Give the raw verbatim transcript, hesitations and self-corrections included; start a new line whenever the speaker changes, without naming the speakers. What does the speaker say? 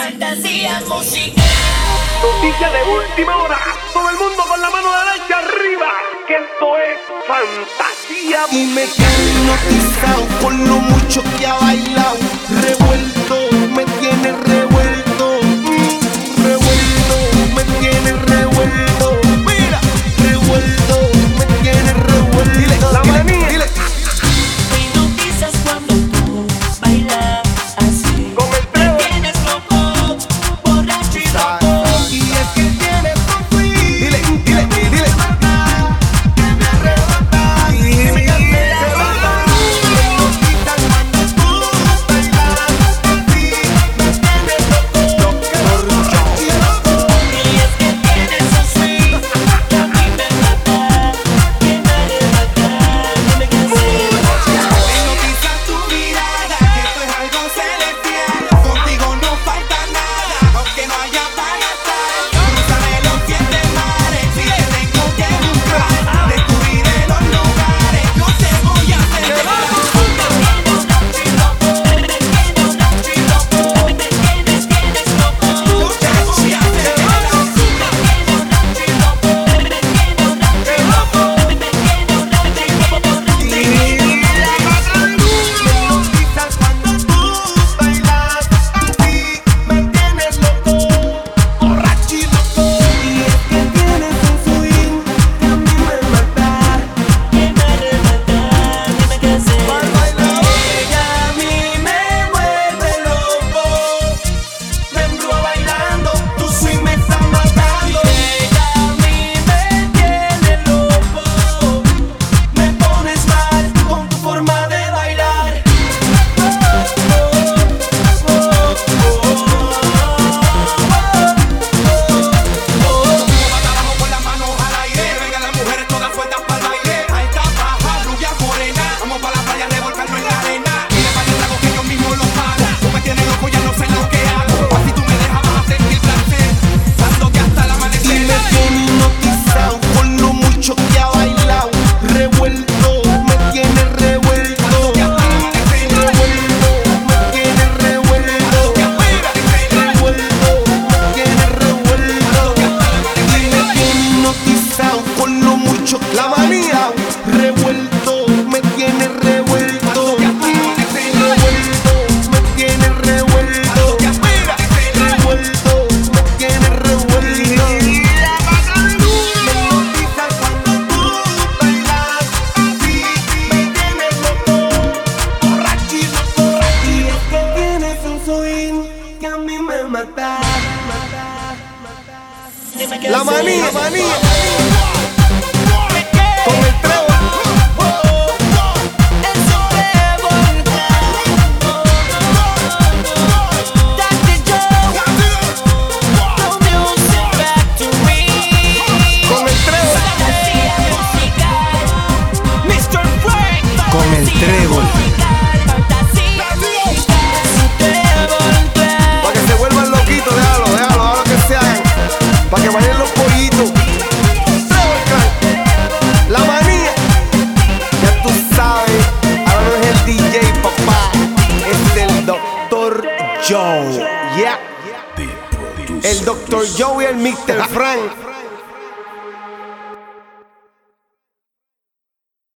Fantasía musical.
Noticia de última hora. Todo el mundo con la mano derecha arriba. Que esto es fantasía musical.
Y me tiene hipnotizado por lo mucho que ha bailado. Revuelto, me tiene revuelto. Mm, revuelto, me tiene revuelto. Mira, revuelto, me tiene revuelto. Dile,
la
dile,
manía.
dile.
Me hipnotizas cuando tú bailas así.
Con el
Me
trébol.
tienes loco, borracho y loco.
Y es que tienes un swing. Dile, dile, dile. Que me arrebata. Y me arrebata. Me hipnotizas cuando tú bailas así. Me tienes loco, borracho y loco.
Y es que tienes un swing que a mí me mata, que me arrebata, dime qué hacer.
Hipnotiza tu mirada, que esto es algo celestial. Contigo no falta nada, aunque no haya para gastar. Cruzaré los siete mares, si te tengo que buscar. Descubriré los lugares, no te voy a hacer llorar. No te voy a hacer llorar. Me hipnotizas cuando tú bailas así. Me tienes loco, borracho y loco. Y es que tienes un swing que a mí me mata. Para bailar. Ella a mí me vuelve loco. Me embruja bailando, tu swing me está matando. Ella a mí me tiene loco. Me pones mal con tu forma de bailar. Abajo con las manos al aire, vengan las mujeres todas sueltas para el baile. Alta, baja, rubia, morena, vamos para la playa a revolcarnos en la arena. Y le vaya el trago que yo mismo lo pago. Tú me tienes loco, ya no sé lo que hago. Así tú me dejas, vas a sentir placer, dándote hasta el amanecer. Y me tiene hipnotizado por lo mucho que ha bailado. Revuelto, me tiene revuelto. Revuelto, me tiene revuelto. Revuelto, me tiene revuelto. Y me tiene hipnotizado por lo mucho que la manía. Revuelto, me tiene revuelto. Revuelto, me tiene revuelto. Revuelto, me tiene revuelto. Me hipnotizas cuando tú bailas así. Me tienes loco, borracho y loco. Y es que tienes un swing que a mí me mata. La manía, la manía. Con el trébol. Con el trébol. Con el trébol. Para que se vuelvan loquitos, déjalo, déjalo, déjalo que se hagan. Para que vayan los pollitos. Trébol, la manía. Ya tú sabes, ahora no es el D J, papá. Es el doctor Joe. Yeah. El doctor Joe y el mister Frank.